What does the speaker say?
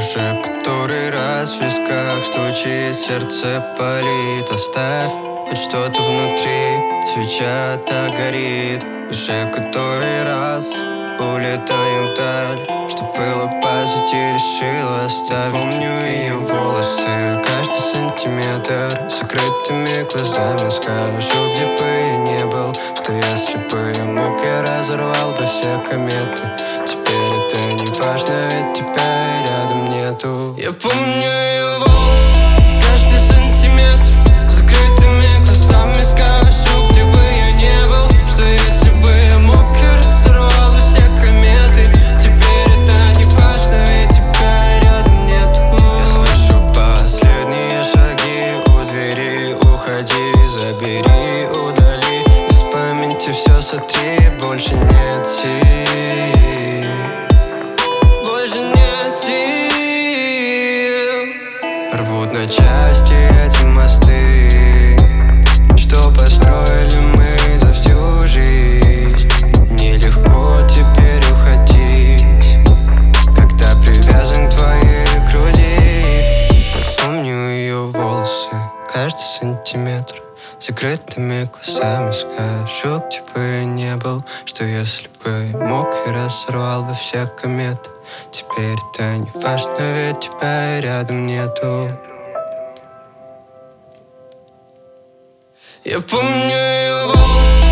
Уже который раз в висках стучит, сердце палит. Оставь хоть что-то внутри, свеча так горит. Уже который раз улетаем вдаль, что было по сути решила оставить. Помню ее волосы, каждый сантиметр, с закрытыми глазами скажу, где бы я не был, что если бы я мог, я разорвал бы все кометы. Теперь это не важно, ведь тебя рядом нету. Я помню ее волосы, каждый сантиметр, с закрытыми глазами скажу, где бы я не был, что если бы я мог, я разорвал бы все кометы. Теперь это не важно, ведь тебя рядом нету. Я слышу последние шаги у двери. Уходи, забери, удали, из памяти все сотри. Больше нет сил, больше нет сил. Рвут на части эти мосты, что построили мы за всю жизнь. Нелегко теперь уходить, когда привязан к твоей груди. Я помню ее волосы, каждый сантиметр, с закрытыми глазами скажу, где бы я не был, что если бы я мог, я разорвал бы все кометы. Теперь это не важно, ведь тебя рядом нету. Я помню ее волосы.